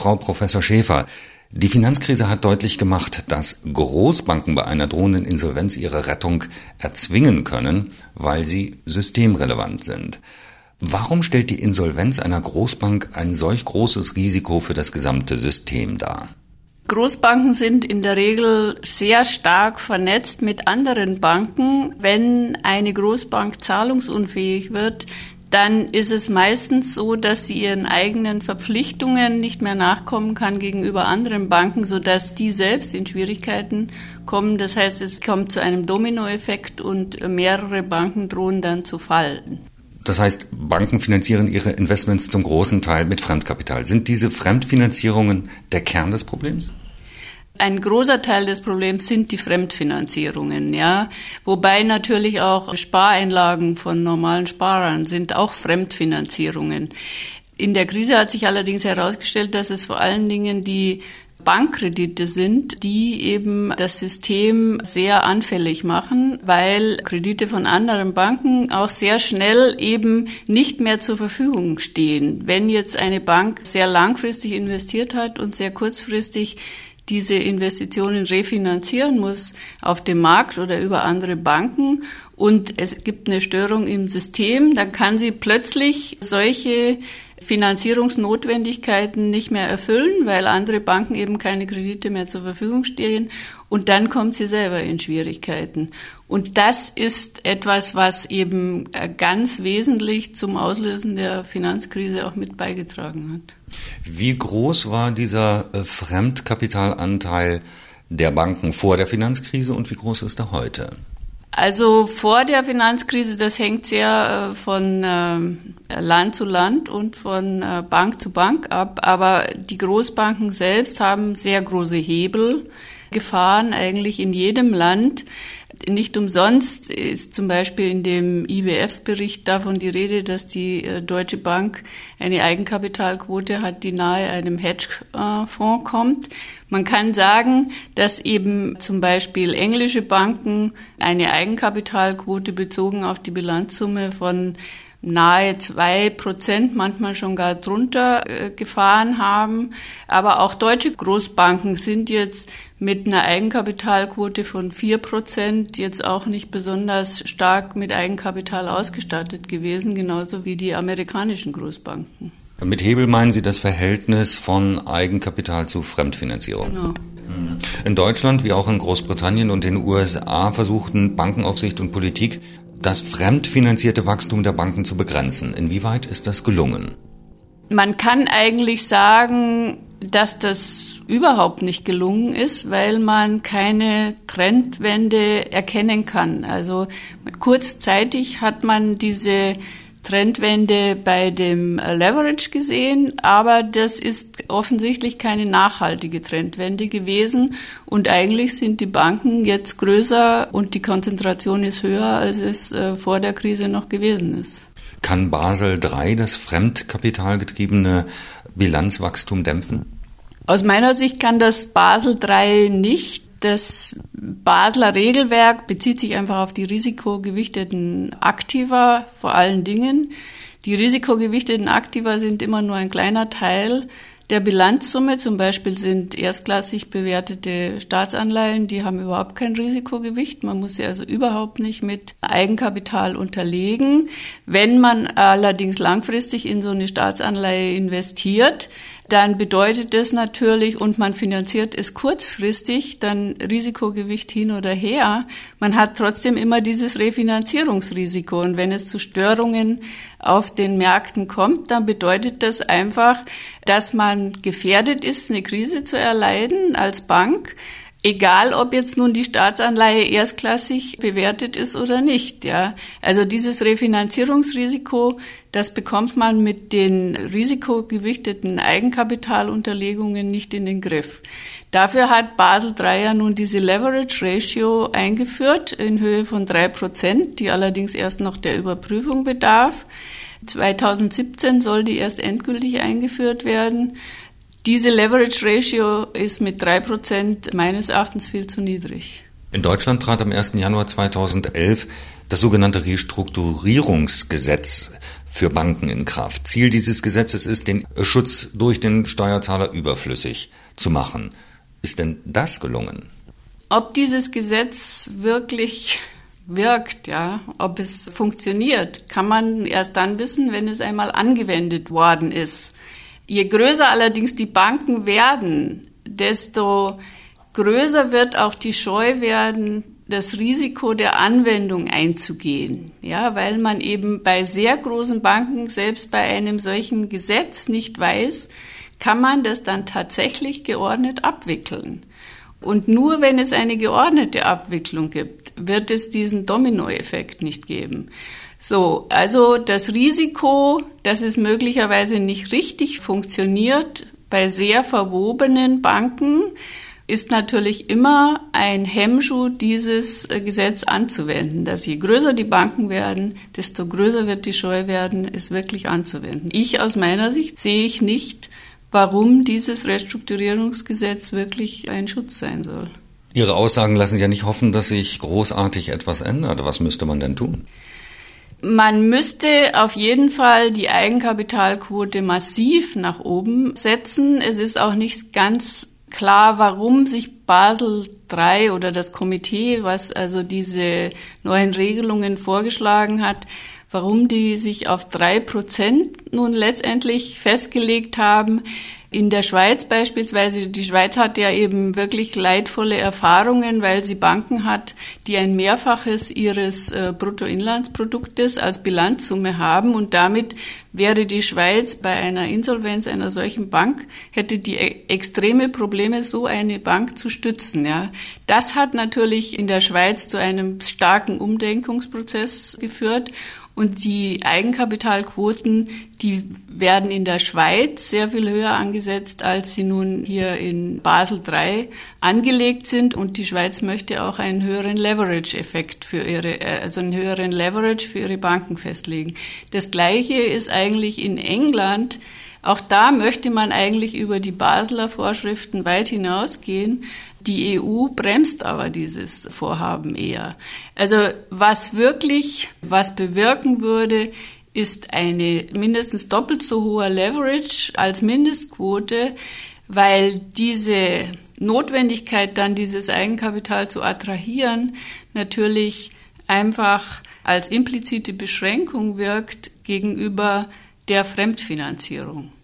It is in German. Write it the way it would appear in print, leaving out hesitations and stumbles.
Frau Professor Schäfer, die Finanzkrise hat deutlich gemacht, dass Großbanken bei einer drohenden Insolvenz ihre Rettung erzwingen können, weil sie systemrelevant sind. Warum stellt die Insolvenz einer Großbank ein solch großes Risiko für das gesamte System dar? Großbanken sind in der Regel sehr stark vernetzt mit anderen Banken. Wenn eine Großbank zahlungsunfähig wird, dann ist es meistens so, dass sie ihren eigenen Verpflichtungen nicht mehr nachkommen kann gegenüber anderen Banken, sodass die selbst in Schwierigkeiten kommen. Das heißt, es kommt zu einem Dominoeffekt und mehrere Banken drohen dann zu fallen. Das heißt, Banken finanzieren ihre Investments zum großen Teil mit Fremdkapital. Sind diese Fremdfinanzierungen der Kern des Problems? Ein großer Teil des Problems sind die Fremdfinanzierungen, ja. Wobei natürlich auch Spareinlagen von normalen Sparern sind auch Fremdfinanzierungen. In der Krise hat sich allerdings herausgestellt, dass es vor allen Dingen die Bankkredite sind, die eben das System sehr anfällig machen, weil Kredite von anderen Banken auch sehr schnell eben nicht mehr zur Verfügung stehen. Wenn jetzt eine Bank sehr langfristig investiert hat und sehr kurzfristig diese Investitionen refinanzieren muss auf dem Markt oder über andere Banken und es gibt eine Störung im System, dann kann sie plötzlich solche Finanzierungsnotwendigkeiten nicht mehr erfüllen, weil andere Banken eben keine Kredite mehr zur Verfügung stehen und dann kommt sie selber in Schwierigkeiten. Und das ist etwas, was eben ganz wesentlich zum Auslösen der Finanzkrise auch mit beigetragen hat. Wie groß war dieser Fremdkapitalanteil der Banken vor der Finanzkrise und wie groß ist er heute? Also vor der Finanzkrise, das hängt sehr von Land zu Land und von Bank zu Bank ab. Aber die Großbanken selbst haben sehr große Hebel gefahren, eigentlich in jedem Land. Nicht umsonst ist zum Beispiel in dem IWF-Bericht davon die Rede, dass die Deutsche Bank eine Eigenkapitalquote hat, die nahe einem Hedgefonds kommt. Man kann sagen, dass eben zum Beispiel englische Banken eine Eigenkapitalquote bezogen auf die Bilanzsumme von nahe 2%, manchmal schon gar drunter gefahren haben. Aber auch deutsche Großbanken sind jetzt mit einer Eigenkapitalquote von 4% jetzt auch nicht besonders stark mit Eigenkapital ausgestattet gewesen, genauso wie die amerikanischen Großbanken. Mit Hebel meinen Sie das Verhältnis von Eigenkapital zu Fremdfinanzierung? Genau. In Deutschland wie auch in Großbritannien und den USA versuchten Bankenaufsicht und Politik, das fremdfinanzierte Wachstum der Banken zu begrenzen. Inwieweit ist das gelungen? Man kann eigentlich sagen, dass das überhaupt nicht gelungen ist, weil man keine Trendwende erkennen kann. Also kurzzeitig hat man diese Trendwende bei dem Leverage gesehen, aber das ist offensichtlich keine nachhaltige Trendwende gewesen und eigentlich sind die Banken jetzt größer und die Konzentration ist höher, als es vor der Krise noch gewesen ist. Kann Basel III das fremdkapitalgetriebene Bilanzwachstum dämpfen? Aus meiner Sicht kann das Basel III nicht. Das Basler Regelwerk bezieht sich einfach auf die risikogewichteten Aktiva vor allen Dingen. Die risikogewichteten Aktiva sind immer nur ein kleiner Teil der Bilanzsumme. Zum Beispiel sind erstklassig bewertete Staatsanleihen, die haben überhaupt kein Risikogewicht. Man muss sie also überhaupt nicht mit Eigenkapital unterlegen. Wenn man allerdings langfristig in so eine Staatsanleihe investiert, dann bedeutet das natürlich, und man finanziert es kurzfristig, dann Risikogewicht hin oder her. Man hat trotzdem immer dieses Refinanzierungsrisiko. Und wenn es zu Störungen auf den Märkten kommt, dann bedeutet das einfach, dass man gefährdet ist, eine Krise zu erleiden als Bank. Egal, ob jetzt nun die Staatsanleihe erstklassig bewertet ist oder nicht, ja. Also dieses Refinanzierungsrisiko, das bekommt man mit den risikogewichteten Eigenkapitalunterlegungen nicht in den Griff. Dafür hat Basel III ja nun diese Leverage Ratio eingeführt in Höhe von 3%, die allerdings erst noch der Überprüfung bedarf. 2017 soll die erst endgültig eingeführt werden. Diese Leverage Ratio ist mit 3% meines Erachtens viel zu niedrig. In Deutschland trat am 1. Januar 2011 das sogenannte Restrukturierungsgesetz für Banken in Kraft. Ziel dieses Gesetzes ist, den Schutz durch den Steuerzahler überflüssig zu machen. Ist denn das gelungen? Ob dieses Gesetz wirklich wirkt, ja, ob es funktioniert, kann man erst dann wissen, wenn es einmal angewendet worden ist. Je größer allerdings die Banken werden, desto größer wird auch die Scheu werden, das Risiko der Anwendung einzugehen. Ja, weil man eben bei sehr großen Banken, selbst bei einem solchen Gesetz nicht weiß, kann man das dann tatsächlich geordnet abwickeln. Und nur wenn es eine geordnete Abwicklung gibt, wird es diesen Dominoeffekt nicht geben. So, also das Risiko, dass es möglicherweise nicht richtig funktioniert bei sehr verwobenen Banken, ist natürlich immer ein Hemmschuh, dieses Gesetz anzuwenden. Dass je größer die Banken werden, desto größer wird die Scheu werden, es wirklich anzuwenden. Aus meiner Sicht sehe ich nicht, warum dieses Restrukturierungsgesetz wirklich ein Schutz sein soll. Ihre Aussagen lassen ja nicht hoffen, dass sich großartig etwas ändert. Was müsste man denn tun? Man müsste auf jeden Fall die Eigenkapitalquote massiv nach oben setzen. Es ist auch nicht ganz klar, warum sich Basel III oder das Komitee, was also diese neuen Regelungen vorgeschlagen hat, warum die sich auf 3% nun letztendlich festgelegt haben. In der Schweiz beispielsweise, die Schweiz hat ja eben wirklich leidvolle Erfahrungen, weil sie Banken hat, die ein Mehrfaches ihres Bruttoinlandsproduktes als Bilanzsumme haben, und damit wäre die Schweiz bei einer Insolvenz einer solchen Bank, hätte die extreme Probleme, so eine Bank zu stützen. Ja. Das hat natürlich in der Schweiz zu einem starken Umdenkungsprozess geführt. Und die Eigenkapitalquoten, die werden in der Schweiz sehr viel höher angesetzt, als sie nun hier in Basel III angelegt sind. Und die Schweiz möchte auch einen höheren Leverage-Effekt einen höheren Leverage für ihre Banken festlegen. Das Gleiche ist eigentlich in England. Auch da möchte man eigentlich über die Basler Vorschriften weit hinausgehen. Die EU bremst aber dieses Vorhaben eher. Also was bewirken würde, ist eine mindestens doppelt so hohe Leverage als Mindestquote, weil diese Notwendigkeit, dann dieses Eigenkapital zu attrahieren, natürlich einfach als implizite Beschränkung wirkt gegenüber der Fremdfinanzierung.